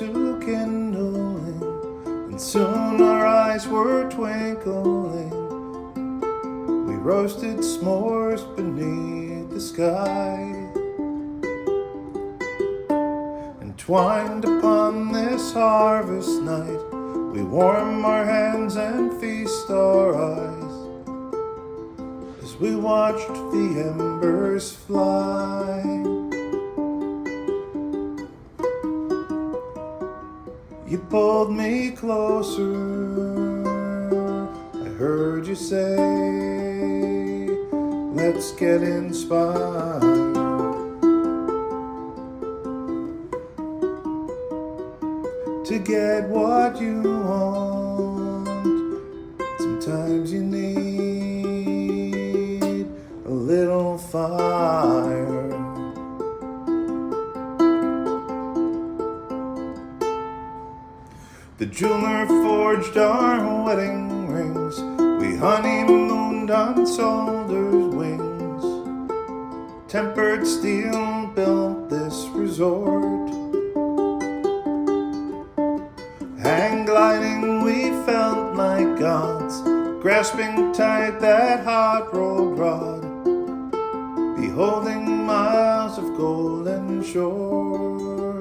to kindling, and soon our eyes were twinkling. We roasted s'mores beneath the sky, entwined upon this harvest night. We warm our hands and feast our eyes as we watched the embers fly. You pulled me closer, I heard you say, let's get inspired. To get what you want, sometimes you need a little fire. The jeweler forged our wedding rings. We honeymooned on soldiers' wings. Tempered steel built this resort. Hang gliding, we felt like gods, grasping tight that hot rolled rod, beholding miles of golden shore.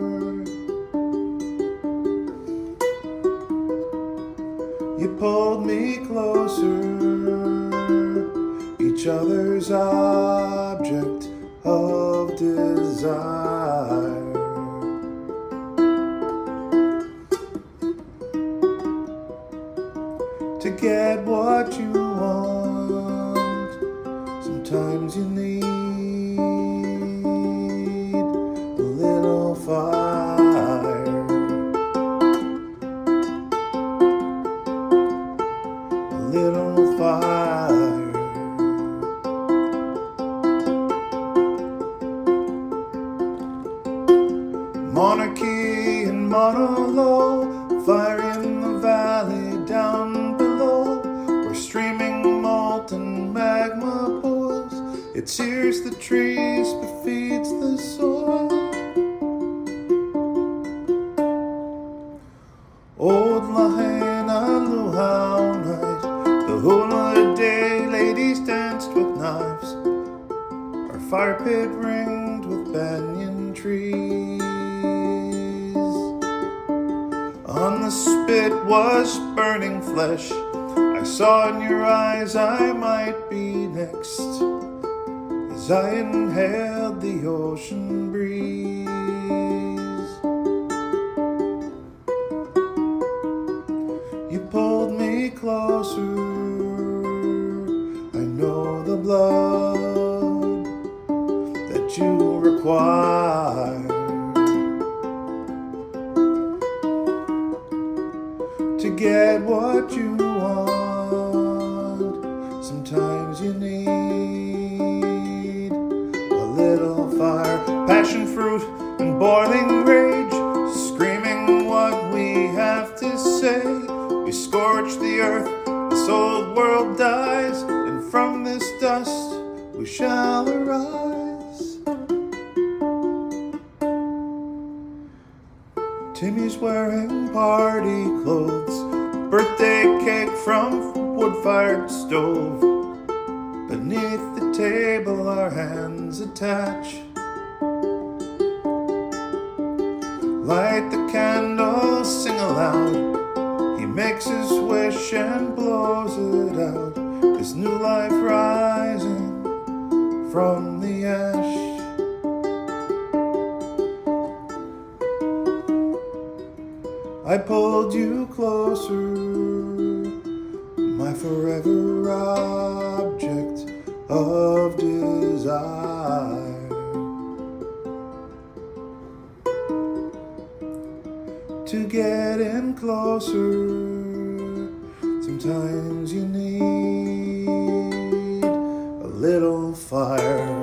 You pulled me closer, each other's object of desire. To get what you want, sometimes you need a little fire. A little fire. Monarchy and Monolo, fire in the valley down below, where streaming molten magma pours. It sears the trees but feeds the soil. Old Lahaina luau night, the hula day ladies danced with knives, our fire pit ringed with banyan trees. On the spit was burning flesh. I saw in your eyes I might be next, as I inhaled the ocean breeze. You pulled me closer, I know the blood that you require. To get what you want, sometimes you need a little fire. Passion fruit and boiling rage, screaming what we have to say. We scorch the earth, this old world dies, and from this dust we shall arise. Timmy's wearing party clothes, birthday cake from wood-fired stove. Beneath the table our hands attach. Light the candle, sing aloud. He makes his wish and blows it out. This new life rising from the ash. I pulled you closer, my forever object of desire. To get in closer, sometimes you need a little fire.